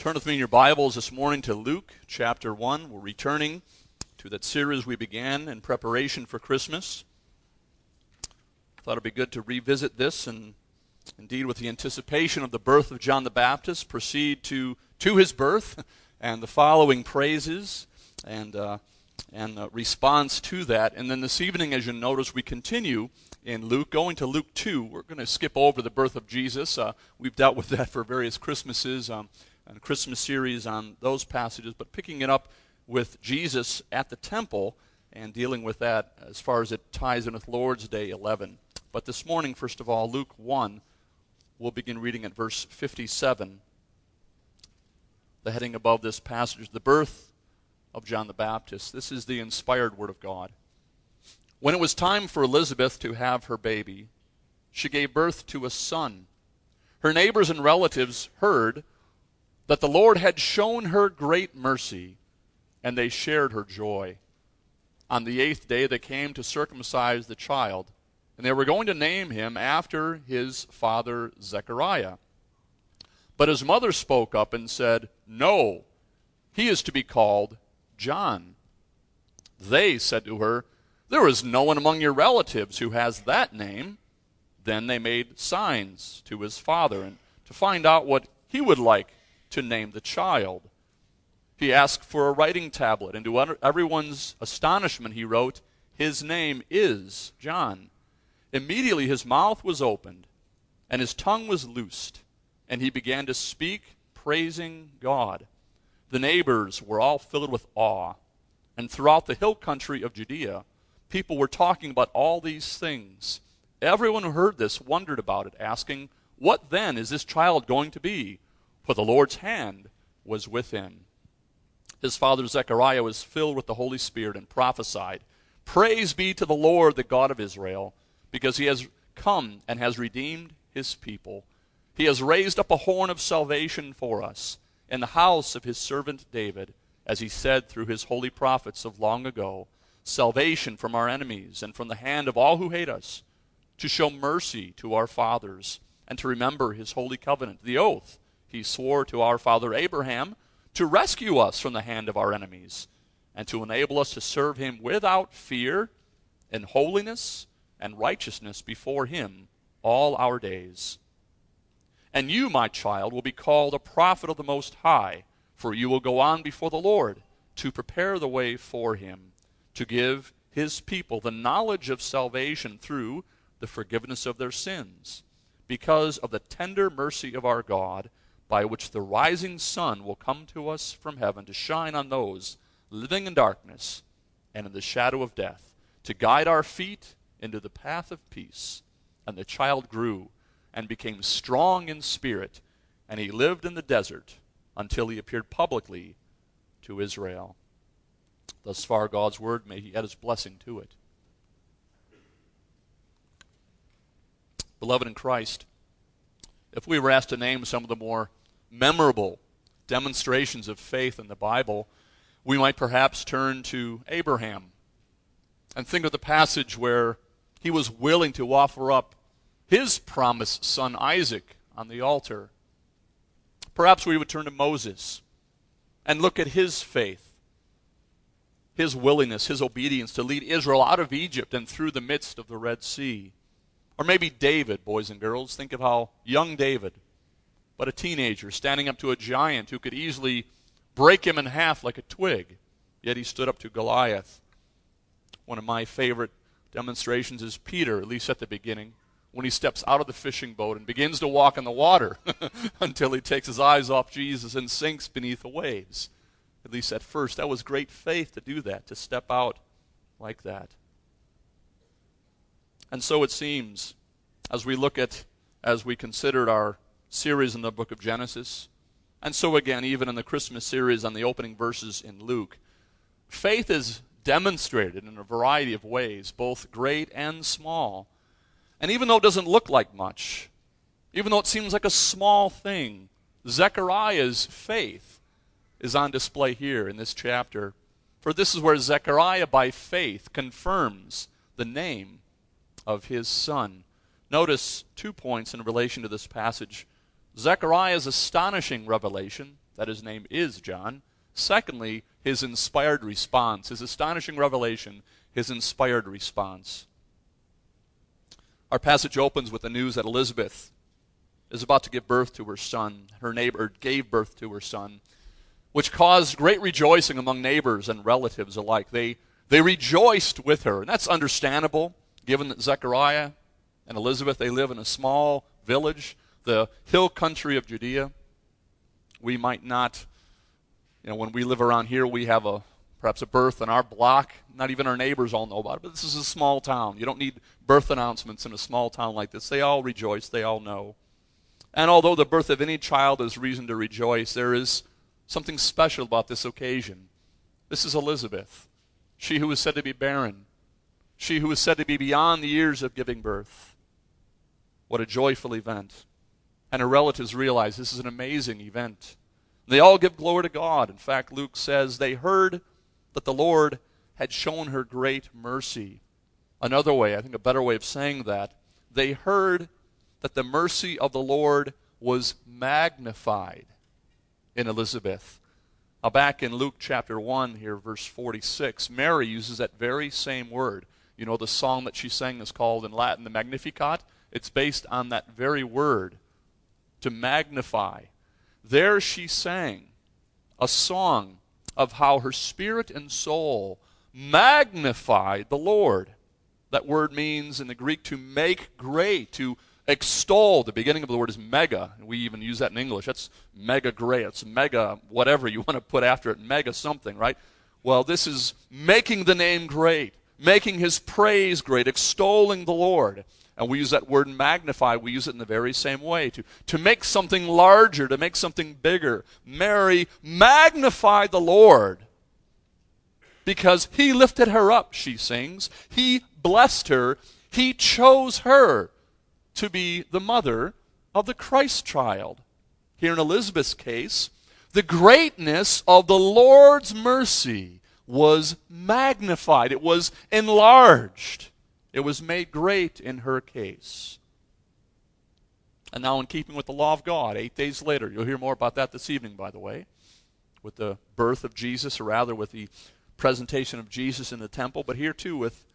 Turn with me in your Bibles this morning to Luke chapter 1. We're returning to that series we began in preparation for Christmas. Thought it'd be good to revisit this and indeed with the anticipation of the birth of John the Baptist, proceed to his birth and the following praises and response to that. And then this evening, as you notice, we continue in Luke, going to Luke 2. We're going to skip over the birth of Jesus. We've dealt with that for various Christmases and Christmas series on those passages, but picking it up with Jesus at the temple and dealing with that as far as it ties in with Lord's Day 11. But this morning, first of all, Luke 1, we'll begin reading at verse 57. The heading above this passage is the birth of John the Baptist. This is the inspired word of God. When it was time for Elizabeth to have her baby, she gave birth to a son. Her neighbors and relatives heard that the Lord had shown her great mercy, and they shared her joy. On the 8th day they came to circumcise the child, and they were going to name him after his father Zechariah. But his mother spoke up and said, "No, he is to be called John." They said to her, "There is no one among your relatives who has that name." Then they made signs to his father and to find out what he would like to name the child. He asked for a writing tablet, and to everyone's astonishment he wrote, "His name is John." Immediately his mouth was opened, and his tongue was loosed, and he began to speak, praising God. The neighbors were all filled with awe, and throughout the hill country of Judea, people were talking about all these things. Everyone who heard this wondered about it, asking, "What then is this child going to be?" For the Lord's hand was with him. His father Zechariah was filled with the Holy Spirit and prophesied, "Praise be to the Lord, the God of Israel, because he has come and has redeemed his people. He has raised up a horn of salvation for us in the house of his servant David, as he said through his holy prophets of long ago, salvation from our enemies and from the hand of all who hate us, to show mercy to our fathers and to remember his holy covenant, the oath he swore to our father Abraham, to rescue us from the hand of our enemies and to enable us to serve him without fear in holiness and righteousness before him all our days. And you, my child, will be called a prophet of the Most High, for you will go on before the Lord to prepare the way for him, to give his people the knowledge of salvation through the forgiveness of their sins, because of the tender mercy of our God, by which the rising sun will come to us from heaven to shine on those living in darkness and in the shadow of death, to guide our feet into the path of peace. And the child grew and became strong in spirit, and he lived in the desert until he appeared publicly to Israel. Thus far God's word, may he add his blessing to it. Beloved in Christ, if we were asked to name some of the more memorable demonstrations of faith in the Bible, we might perhaps turn to Abraham and think of the passage where he was willing to offer up his promised son Isaac on the altar. Perhaps we would turn to Moses and look at his faith, his willingness, his obedience to lead Israel out of Egypt and through the midst of the Red Sea. Or maybe David, boys and girls. Think of how young David, but a teenager, standing up to a giant who could easily break him in half like a twig, yet he stood up to Goliath. One of my favorite demonstrations is Peter, at least at the beginning, when he steps out of the fishing boat and begins to walk in the water until he takes his eyes off Jesus and sinks beneath the waves. At least at first, that was great faith to do that, to step out like that. And so it seems, as we considered our series in the book of Genesis, and so again, even in the Christmas series on the opening verses in Luke, faith is demonstrated in a variety of ways, both great and small. And even though it doesn't look like much, even though it seems like a small thing, Zechariah's faith is on display here in this chapter. For this is where Zechariah, by faith, confirms the name of his son. Notice 2 points in relation to this passage. Zechariah's astonishing revelation that his name is John. Secondly, his inspired response, his astonishing revelation, his inspired response. Our passage opens with the news that Elizabeth is about to give birth to her son. Her neighbor gave birth to her son, which caused great rejoicing among neighbors and relatives alike. They rejoiced with her, and that's understandable, given that Zechariah and Elizabeth, they live in a small village, the hill country of Judea. We might not, when we live around here, we have perhaps a birth in our block. Not even our neighbors all know about it, but this is a small town. You don't need birth announcements in a small town like this. They all rejoice. They all know. And although the birth of any child is reason to rejoice, there is something special about this occasion. This is Elizabeth, she who is said to be barren, she who is said to be beyond the years of giving birth. What a joyful event. And her relatives realize this is an amazing event. They all give glory to God. In fact, Luke says they heard that the Lord had shown her great mercy. Another way, I think a better way of saying that, they heard that the mercy of the Lord was magnified in Elizabeth. Now back in Luke chapter 1 here, verse 46, Mary uses that very same word. You know, the song that she sang is called in Latin the Magnificat. It's based on that very word, to magnify. There she sang a song of how her spirit and soul magnified the Lord. That word means in the Greek to make great, to extol. The beginning of the word is mega. We even use that in English. That's mega great. It's mega whatever you want to put after it. Mega something, right? Well, this is making the name great, making his praise great, extolling the Lord. And we use that word magnify. We use it in the very same way, to make something larger, to make something bigger. Mary magnified the Lord because he lifted her up, she sings. He blessed her. He chose her to be the mother of the Christ child. Here in Elizabeth's case, the greatness of the Lord's mercy was magnified. It was enlarged. It was made great in her case. And now, in keeping with the law of God, 8 days later, you'll hear more about that this evening, by the way, with the birth of Jesus, or rather with the presentation of Jesus in the temple, but here too with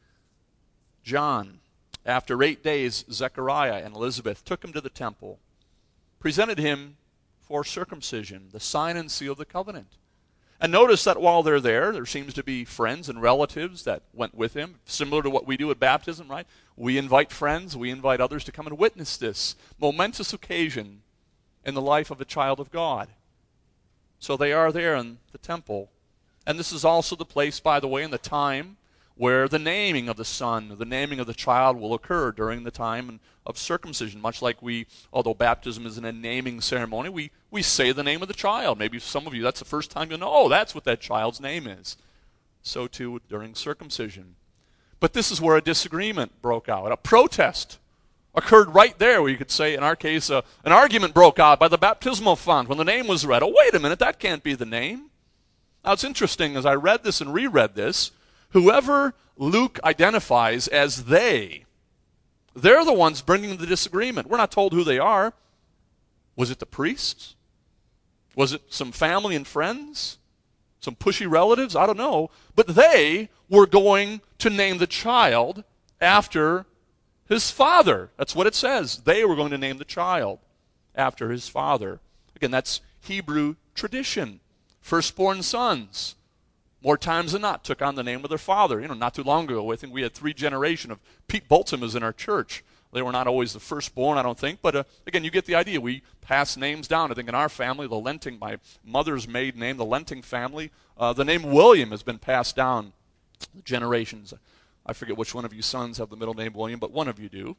John. After 8 days, Zechariah and Elizabeth took him to the temple, presented him for circumcision, the sign and seal of the covenant. And notice that while they're there seems to be friends and relatives that went with him, similar to what we do at baptism, right? We invite friends, we invite others to come and witness this momentous occasion in the life of a child of God. So they are there in the temple. And this is also the place, by the way, in the time where the naming of the son, the naming of the child will occur during the time of circumcision. Much like although baptism isn't a naming ceremony, we say the name of the child. Maybe some of you, that's the first time you know, oh, that's what that child's name is. So too during circumcision. But this is where a disagreement broke out. A protest occurred right there, where you could say, in our case, an argument broke out by the baptismal font when the name was read. Oh, wait a minute, that can't be the name. Now it's interesting, as I read this and reread this, whoever Luke identifies as they're the ones bringing the disagreement. We're not told who they are. Was it the priests? Was it some family and friends? Some pushy relatives? I don't know. But they were going to name the child after his father. That's what it says. They were going to name the child after his father. Again, that's Hebrew tradition. Firstborn sons, more times than not, took on the name of their father. Not too long ago, I think we had 3 generations of Pete Boltimas in our church. They were not always the firstborn, I don't think, but again, you get the idea. We pass names down. I think in our family, the Lenting, my mother's maiden name, the Lenting family, the name William has been passed down generations. I forget which one of you sons have the middle name William, but one of you do.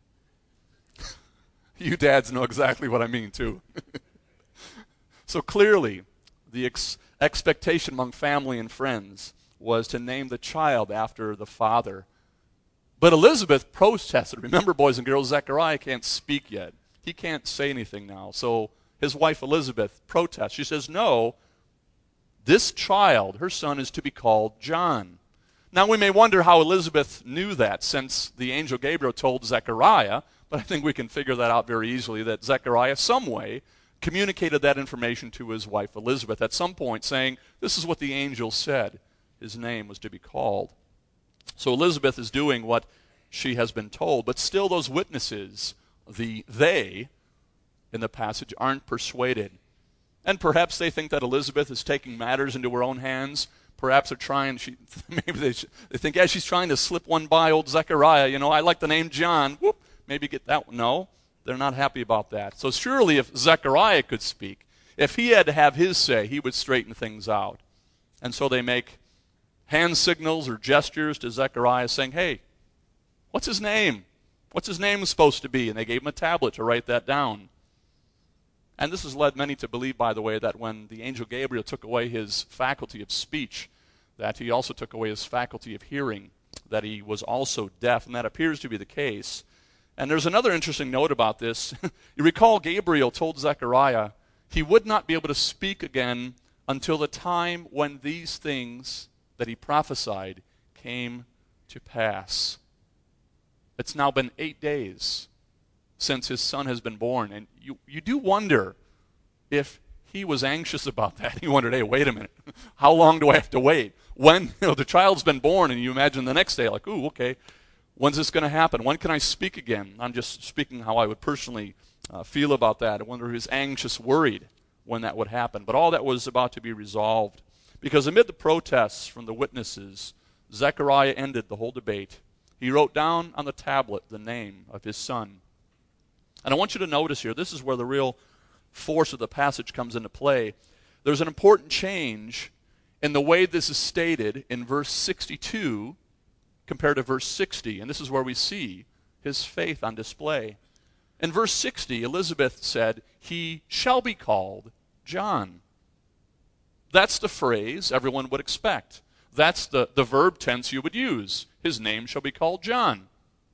You dads know exactly what I mean, too. So clearly, the expectation among family and friends was to name the child after the father. But Elizabeth protested. Remember, boys and girls, Zechariah can't speak yet. He can't say anything now. So his wife Elizabeth protests. She says, no, this child, her son, is to be called John. Now we may wonder how Elizabeth knew that, since the angel Gabriel told Zechariah, but I think we can figure that out very easily, that Zechariah some way communicated that information to his wife Elizabeth at some point, saying, this is what the angel said his name was to be called. So Elizabeth is doing what she has been told, but still those witnesses, they in the passage, aren't persuaded. And perhaps they think that Elizabeth is taking matters into her own hands. Perhaps they're trying, maybe they think, yeah, she's trying to slip one by old Zechariah. I like the name John. Whoop, maybe get that one. No, they're not happy about that. So surely if Zechariah could speak, if he had to have his say, he would straighten things out. And so they make hand signals or gestures to Zechariah saying, hey, what's his name? What's his name supposed to be? And they gave him a tablet to write that down. And this has led many to believe, by the way, that when the angel Gabriel took away his faculty of speech, that he also took away his faculty of hearing, that he was also deaf, and that appears to be the case. And there's another interesting note about this. You recall Gabriel told Zechariah he would not be able to speak again until the time when these things that he prophesied came to pass. It's now been 8 days since his son has been born. And you do wonder if he was anxious about that. He wondered, hey, wait a minute. How long do I have to wait? When the child's been born, and you imagine the next day, like, ooh, okay, when's this going to happen? When can I speak again? I'm just speaking how I would personally feel about that. I wonder if he was anxious, worried when that would happen. But all that was about to be resolved. Because amid the protests from the witnesses, Zechariah ended the whole debate. He wrote down on the tablet the name of his son. And I want you to notice here, this is where the real force of the passage comes into play. There's an important change in the way this is stated in verse 62 compared to verse 60. And this is where we see his faith on display. In verse 60, Elizabeth said, he shall be called John. That's the phrase everyone would expect. That's the verb tense you would use. His name shall be called John.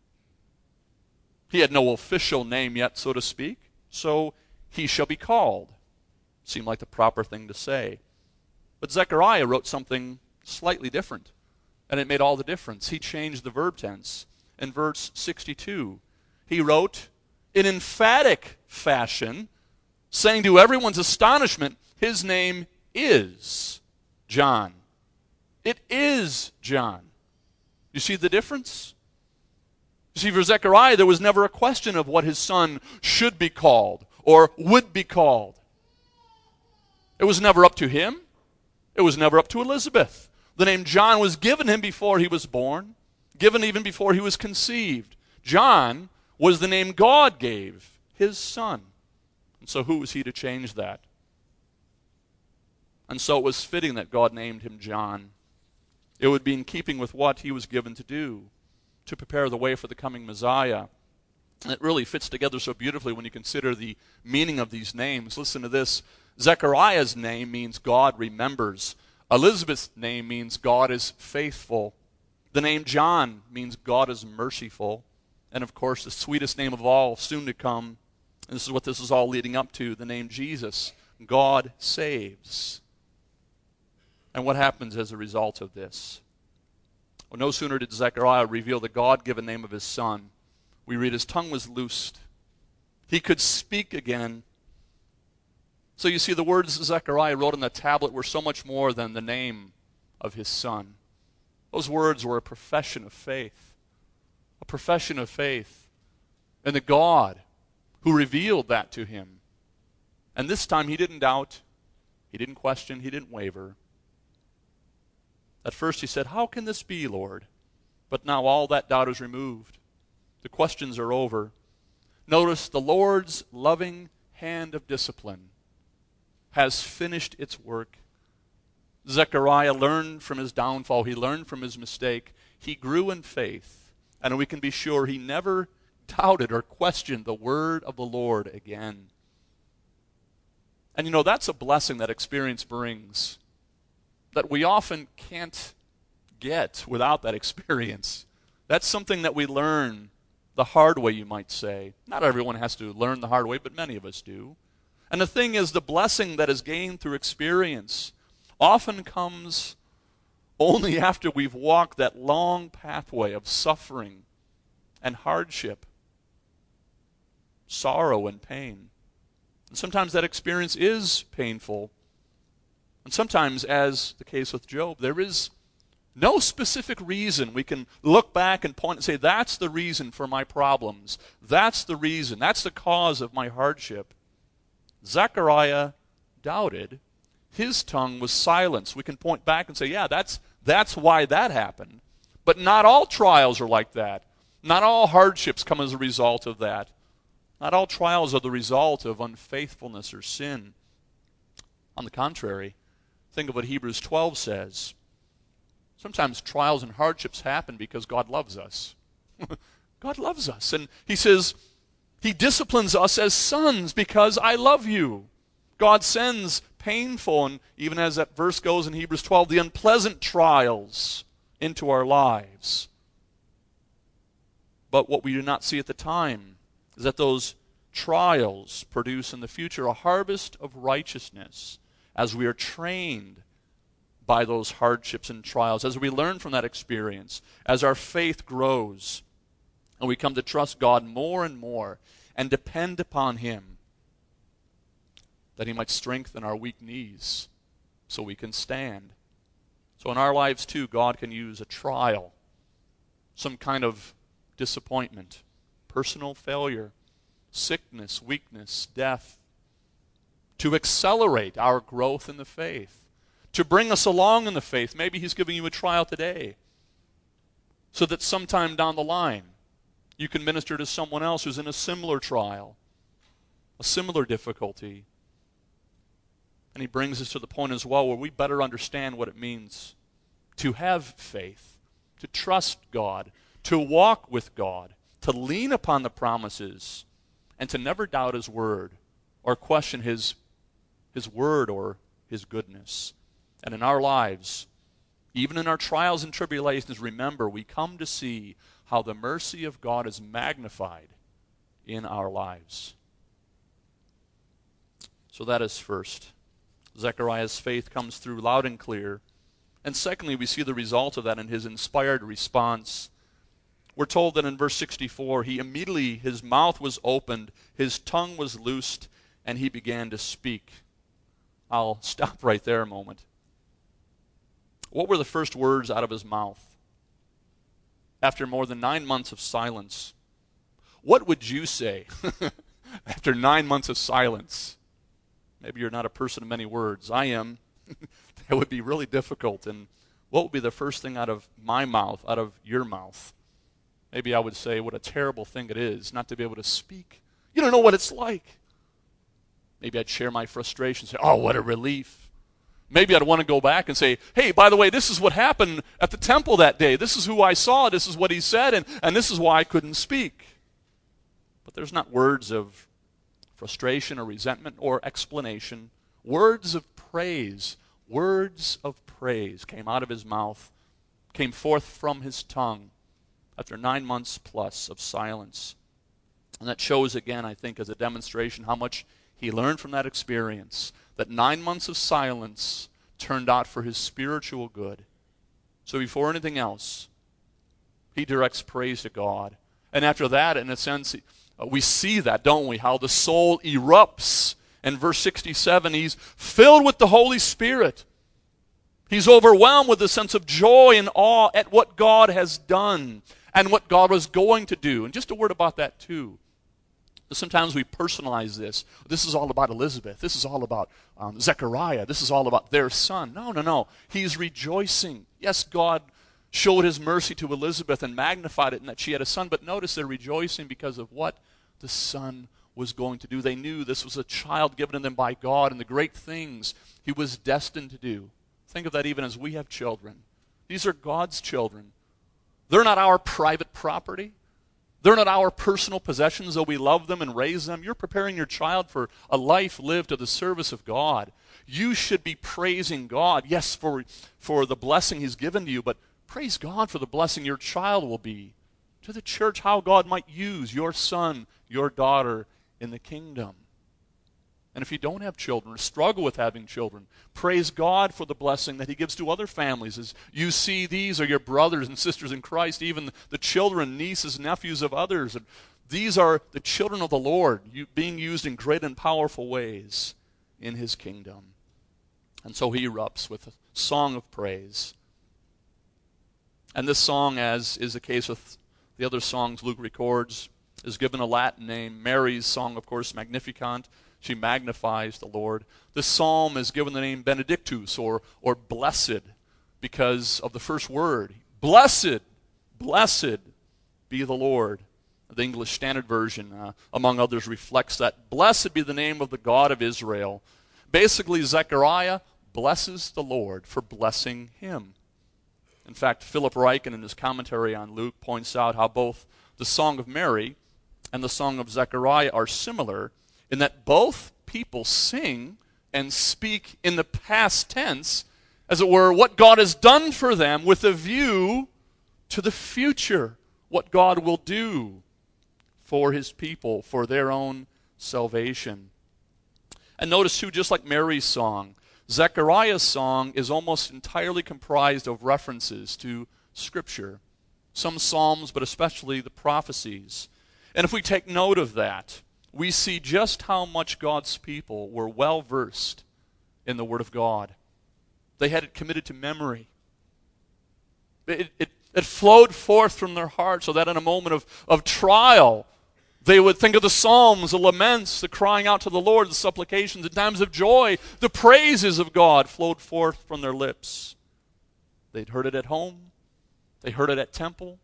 He had no official name yet, so to speak, so he shall be called. Seemed like the proper thing to say. But Zechariah wrote something slightly different, and it made all the difference. He changed the verb tense. In verse 62, he wrote in emphatic fashion, saying to everyone's astonishment, his name is John. It is John. You see the difference? You see, for Zechariah, there was never a question of what his son should be called or would be called. It was never up to him. It was never up to Elizabeth. The name John was given him before he was born, given even before he was conceived. John was the name God gave his son. And so who was he to change that? And so it was fitting that God named him John. It would be in keeping with what he was given to do, to prepare the way for the coming Messiah. And it really fits together so beautifully when you consider the meaning of these names. Listen to this. Zechariah's name means God remembers. Elizabeth's name means God is faithful. The name John means God is merciful. And of course, the sweetest name of all, soon to come, and this is what this is all leading up to, the name Jesus. God saves. And what happens as a result of this? Well, no sooner did Zechariah reveal the God-given name of his son, we read his tongue was loosed. He could speak again. So you see, the words Zechariah wrote on the tablet were so much more than the name of his son. Those words were a profession of faith. A profession of faith in the God who revealed that to him. And this time he didn't doubt, he didn't question, he didn't waver. At first he said, how can this be, Lord? But now all that doubt is removed. The questions are over. Notice the Lord's loving hand of discipline has finished its work. Zechariah learned from his downfall. He learned from his mistake. He grew in faith. And we can be sure he never doubted or questioned the word of the Lord again. And you know, that's a blessing that experience brings, that we often can't get without that experience. That's something that we learn the hard way, you might say. Not everyone has to learn the hard way, but many of us do. And the thing is, the blessing that is gained through experience often comes only after we've walked that long pathway of suffering and hardship, sorrow and pain. And sometimes that experience is painful. And sometimes, as the case with Job, there is no specific reason we can look back and point and say, that's the reason for my problems. That's the reason. That's the cause of my hardship. Zechariah doubted. His tongue was silenced. We can point back and say, yeah, that's why that happened. But not all trials are like that. Not all hardships come as a result of that. Not all trials are the result of unfaithfulness or sin. On the contrary, think of what Hebrews 12 says. Sometimes trials and hardships happen because God loves us. God loves us. And he says, he disciplines us as sons because I love you. God sends painful, and even as that verse goes in Hebrews 12, the unpleasant trials into our lives. But what we do not see at the time is that those trials produce in the future a harvest of righteousness as we are trained by those hardships and trials, as we learn from that experience, as our faith grows, and we come to trust God more and more and depend upon him, that he might strengthen our weak knees so we can stand. So in our lives too, God can use a trial, some kind of disappointment, personal failure, sickness, weakness, death, to accelerate our growth in the faith, to bring us along in the faith. Maybe he's giving you a trial today so that sometime down the line you can minister to someone else who's in a similar trial, a similar difficulty. And he brings us to the point as well where we better understand what it means to have faith, to trust God, to walk with God, to lean upon the promises, and to never doubt his word or question his word or his goodness. And in our lives, even in our trials and tribulations, remember, we come to see how the mercy of God is magnified in our lives. So that is first. Zechariah's faith comes through loud and clear. And secondly, we see the result of that in his inspired response. We're told that in verse 64, his mouth was opened, his tongue was loosed, and he began to speak. I'll stop right there a moment. What were the first words out of his mouth? After more than 9 months of silence, what would you say after 9 months of silence? Maybe you're not a person of many words. I am. That would be really difficult. And what would be the first thing out of my mouth, out of your mouth? Maybe I would say, what a terrible thing it is not to be able to speak. You don't know what it's like. Maybe I'd share my frustration, say, oh, what a relief. Maybe I'd want to go back and say, hey, by the way, this is what happened at the temple that day. This is who I saw. This is what he said, and this is why I couldn't speak. But there's not words of frustration or resentment or explanation. Words of praise came out of his mouth, came forth from his tongue after 9 months plus of silence. And that shows again, I think, as a demonstration how much he learned from that experience, that 9 months of silence turned out for his spiritual good. So before anything else, he directs praise to God. And after that, in a sense, we see that, don't we? How the soul erupts. In verse 67, he's filled with the Holy Spirit. He's overwhelmed with a sense of joy and awe at what God has done and what God was going to do. And just a word about that too. Sometimes we personalize this. This is all about Elizabeth. This is all about Zechariah. This is all about their son. No. He's rejoicing. Yes, God showed his mercy to Elizabeth and magnified it in that she had a son. But notice they're rejoicing because of what the son was going to do. They knew this was a child given to them by God and the great things he was destined to do. Think of that even as we have children. These are God's children. They're not our private property. They're not our personal possessions, though we love them and raise them. You're preparing your child for a life lived to the service of God. You should be praising God, yes, for the blessing he's given to you, but praise God for the blessing your child will be to the church, how God might use your son, your daughter in the kingdom. And if you don't have children or struggle with having children, praise God for the blessing that he gives to other families as you see these are your brothers and sisters in Christ, even the children, nieces, nephews of others. These are the children of the Lord being used in great and powerful ways in his kingdom. And so he erupts with a song of praise. And this song, as is the case with the other songs Luke records, is given a Latin name. Mary's song, of course, Magnificat. She magnifies the Lord. This psalm is given the name Benedictus, or blessed, because of the first word. Blessed, blessed be the Lord. The English Standard Version, among others, reflects that. Blessed be the name of the God of Israel. Basically, Zechariah blesses the Lord for blessing him. In fact, Philip Ryken, in his commentary on Luke, points out how both the Song of Mary and the Song of Zechariah are similar in that both people sing and speak in the past tense, as it were, what God has done for them with a view to the future, what God will do for his people, for their own salvation. And notice too, just like Mary's song, Zechariah's song is almost entirely comprised of references to Scripture. Some psalms, but especially the prophecies. And if we take note of that, we see just how much God's people were well versed in the Word of God. They had it committed to memory. It flowed forth from their heart so that in a moment of trial, they would think of the psalms, the laments, the crying out to the Lord, the supplications. In times of joy, the praises of God flowed forth from their lips. They'd heard it at home. They heard it at temple.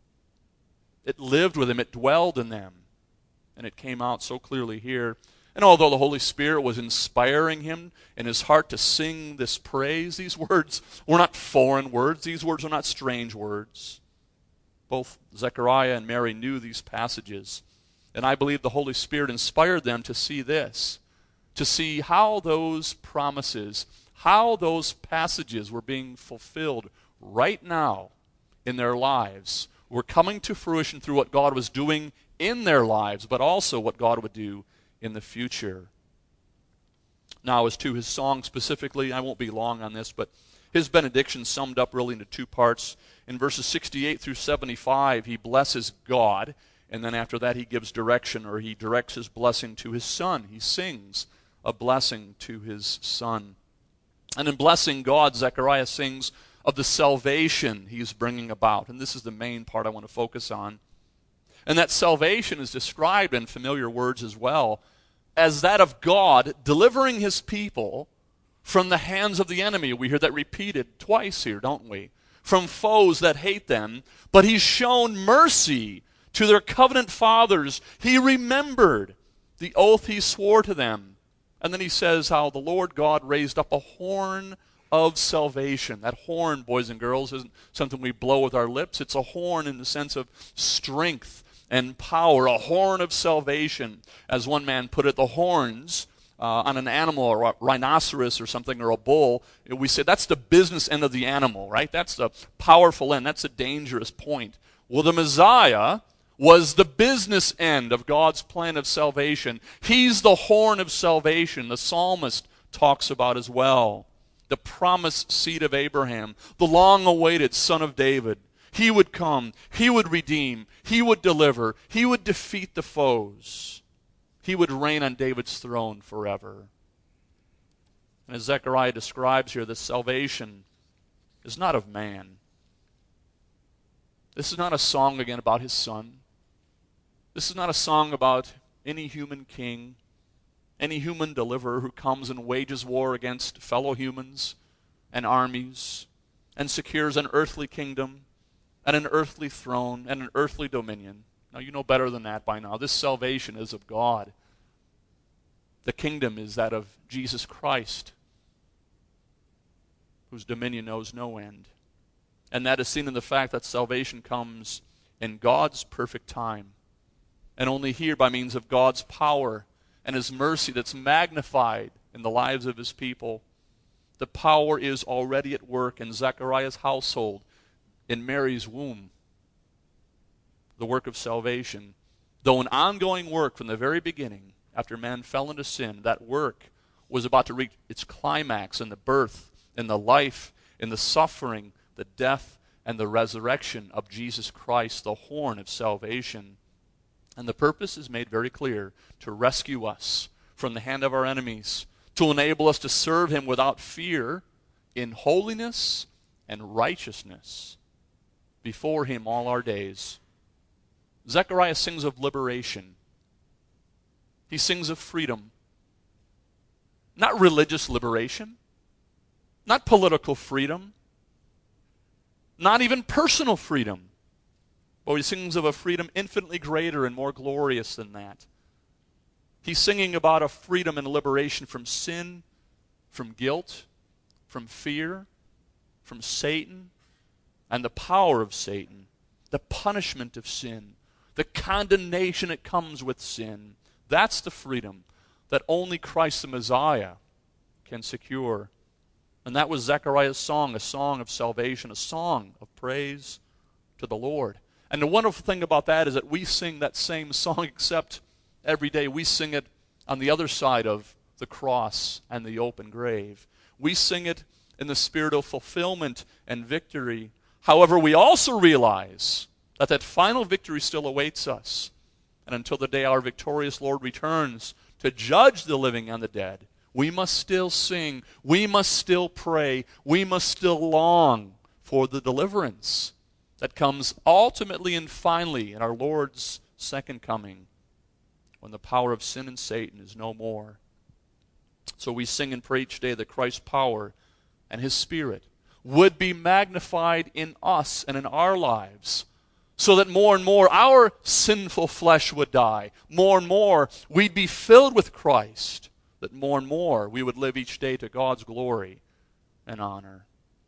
It lived with them. It dwelled in them. And it came out so clearly here. And although the Holy Spirit was inspiring him in his heart to sing this praise, these words were not foreign words. These words were not strange words. Both Zechariah and Mary knew these passages. And I believe the Holy Spirit inspired them to see this, to see how those promises, how those passages were being fulfilled right now in their lives, were coming to fruition through what God was doing in their lives, but also what God would do in the future. Now, as to his song specifically, I won't be long on this, but his benediction summed up really into two parts. In verses 68 through 75, he blesses God. And then after that, he gives direction, or he directs his blessing to his son. He sings a blessing to his son. And in blessing God, Zechariah sings of the salvation he's bringing about. And this is the main part I want to focus on. And that salvation is described in familiar words as well as that of God delivering his people from the hands of the enemy. We hear that repeated twice here, don't we? From foes that hate them. But he's shown mercy to their covenant fathers. He remembered the oath he swore to them. And then he says how the Lord God raised up a horn of salvation. That horn, boys and girls, isn't something we blow with our lips. It's a horn in the sense of strength and power, a horn of salvation. As one man put it, the horns on an animal, or a rhinoceros or something, or a bull, we say that's the business end of the animal, right? That's the powerful end. That's the dangerous point. Well, the Messiah was the business end of God's plan of salvation. He's the horn of salvation, the psalmist talks about as well. The promised seed of Abraham, the long-awaited son of David. He would come, he would redeem, he would deliver, he would defeat the foes. He would reign on David's throne forever. And as Zechariah describes here, this salvation is not of man. This is not a song again about his son. This is not a song about any human king, any human deliverer who comes and wages war against fellow humans and armies and secures an earthly kingdom and an earthly throne and an earthly dominion. Now, you know better than that by now. This salvation is of God. The kingdom is that of Jesus Christ, whose dominion knows no end. And that is seen in the fact that salvation comes in God's perfect time, and only here by means of God's power and his mercy that's magnified in the lives of his people. The power is already at work in Zechariah's household, in Mary's womb. The work of salvation, though an ongoing work from the very beginning, after man fell into sin, that work was about to reach its climax in the birth, in the life, in the suffering, the death, and the resurrection of Jesus Christ, the horn of salvation. And the purpose is made very clear: to rescue us from the hand of our enemies, to enable us to serve him without fear, in holiness and righteousness before him all our days. Zechariah sings of liberation. He sings of freedom. Not religious liberation, not political freedom, not even personal freedom. But he sings of a freedom infinitely greater and more glorious than that. He's singing about a freedom and liberation from sin, from guilt, from fear, from Satan, and the power of Satan, the punishment of sin, the condemnation that comes with sin. That's the freedom that only Christ the Messiah can secure. And that was Zechariah's song, a song of salvation, a song of praise to the Lord. And the wonderful thing about that is that we sing that same song, except every day we sing it on the other side of the cross and the open grave. We sing it in the spirit of fulfillment and victory. However, we also realize that that final victory still awaits us. And until the day our victorious Lord returns to judge the living and the dead, we must still sing, we must still pray, we must still long for the deliverance that comes ultimately and finally in our Lord's second coming, when the power of sin and Satan is no more. So we sing and pray each day that Christ's power and his Spirit would be magnified in us and in our lives, so that more and more our sinful flesh would die. More and more we'd be filled with Christ, that more and more we would live each day to God's glory and honor.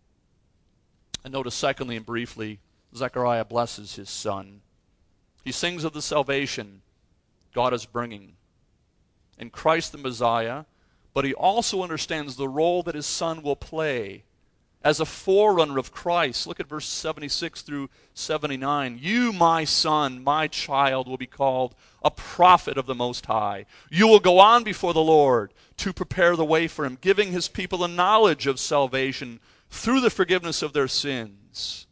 And notice secondly and briefly, Zechariah blesses his son. He sings of the salvation God is bringing in Christ the Messiah, but he also understands the role that his son will play as a forerunner of Christ. Look at verse 76 through 79. You, my son, my child, will be called a prophet of the Most High. You will go on before the Lord to prepare the way for him, giving his people the knowledge of salvation through the forgiveness of their sins.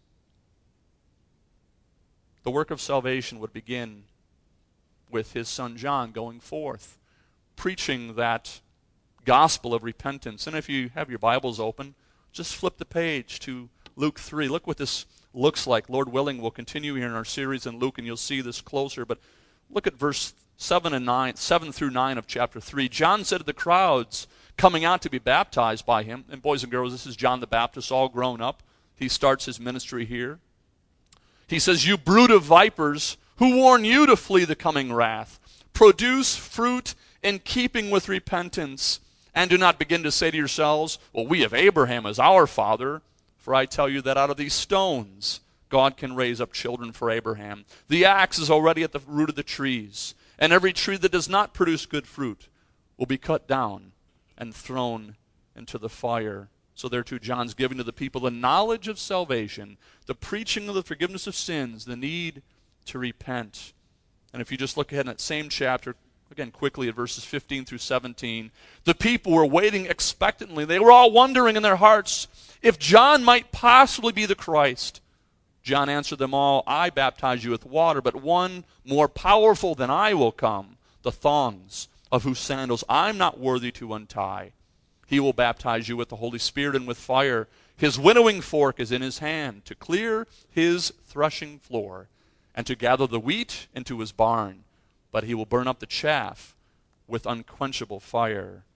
The work of salvation would begin with his son John going forth, preaching that gospel of repentance. And if you have your Bibles open, just flip the page to Luke 3. Look what this looks like. Lord willing, we'll continue here in our series in Luke, and you'll see this closer. But look at verse 7 through 9 of chapter 3. John said to the crowds coming out to be baptized by him, and boys and girls, this is John the Baptist, all grown up. He starts his ministry here. He says, you brood of vipers, who warn you to flee the coming wrath? Produce fruit in keeping with repentance, and do not begin to say to yourselves, well, we have Abraham as our father. For I tell you that out of these stones God can raise up children for Abraham. The axe is already at the root of the trees, and every tree that does not produce good fruit will be cut down and thrown into the fire. So there too, John's giving to the people the knowledge of salvation, the preaching of the forgiveness of sins, the need to repent. And if you just look ahead in that same chapter, again quickly at verses 15 through 17, the people were waiting expectantly. They were all wondering in their hearts if John might possibly be the Christ. John answered them all, I baptize you with water, but one more powerful than I will come, the thongs of whose sandals I'm not worthy to untie. He will baptize you with the Holy Spirit and with fire. His winnowing fork is in his hand to clear his threshing floor and to gather the wheat into his barn. But he will burn up the chaff with unquenchable fire.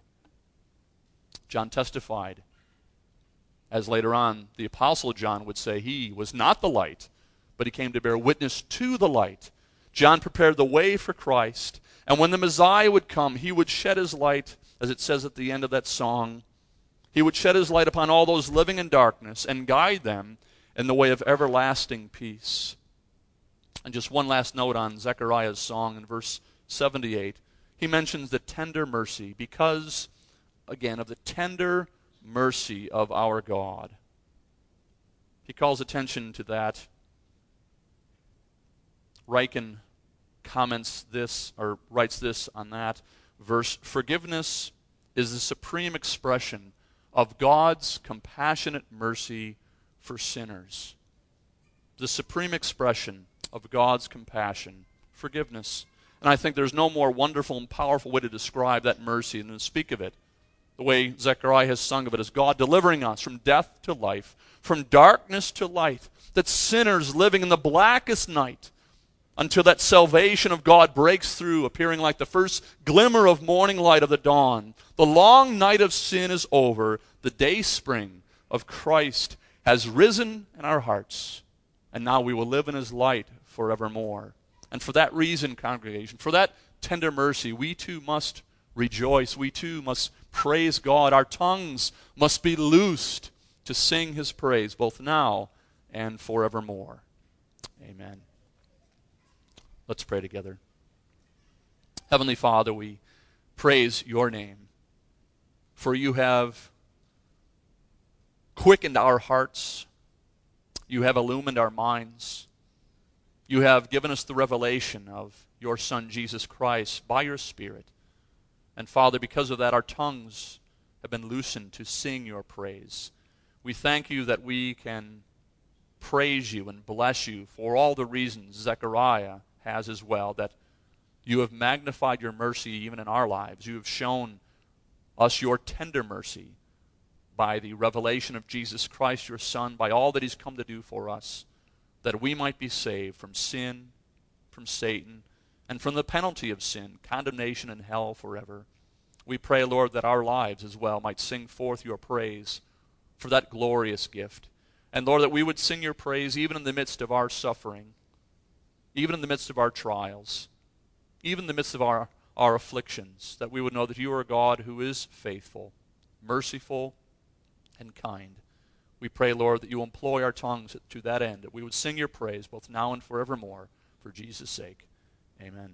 John testified, as later on the Apostle John would say, he was not the light, but he came to bear witness to the light. John prepared the way for Christ, and when the Messiah would come, he would shed his light, as it says at the end of that song. He would shed his light upon all those living in darkness and guide them in the way of everlasting peace. And just one last note on Zechariah's song in verse 78. He mentions the tender mercy because, again, of the tender mercy of our God. He calls attention to that. Ryken comments this, or writes this on that verse. Forgiveness is the supreme expression of God's compassionate mercy for sinners. The supreme expression of God's compassion forgiveness. And I think there's no more wonderful and powerful way to describe that mercy than to speak of it. The way Zechariah has sung of it as God delivering us from death to life, from darkness to light, that sinners living in the blackest night until that salvation of God breaks through, appearing like the first glimmer of morning light of the dawn. The long night of sin is over. The day spring of Christ has risen in our hearts, and now we will live in his light forevermore. And for that reason, congregation, for that tender mercy, we too must rejoice. We too must praise God. Our tongues must be loosed to sing his praise both now and forevermore. Amen. Let's pray together. Heavenly Father, we praise your name, for you have quickened our hearts. You have illumined our minds. You have given us the revelation of your Son, Jesus Christ, by your Spirit. And Father, because of that, our tongues have been loosened to sing your praise. We thank you that we can praise you and bless you for all the reasons Zechariah has as well, that you have magnified your mercy even in our lives. You have shown us your tender mercy by the revelation of Jesus Christ, your Son, by all that he's come to do for us, that we might be saved from sin, from Satan, and from the penalty of sin, condemnation and hell forever. We pray, Lord, that our lives as well might sing forth your praise for that glorious gift. And Lord, that we would sing your praise even in the midst of our suffering, even in the midst of our trials, even in the midst of our afflictions, that we would know that you are a God who is faithful, merciful, and kind. We pray, Lord, that you employ our tongues to that end, that we would sing your praise both now and forevermore for Jesus' sake. Amen.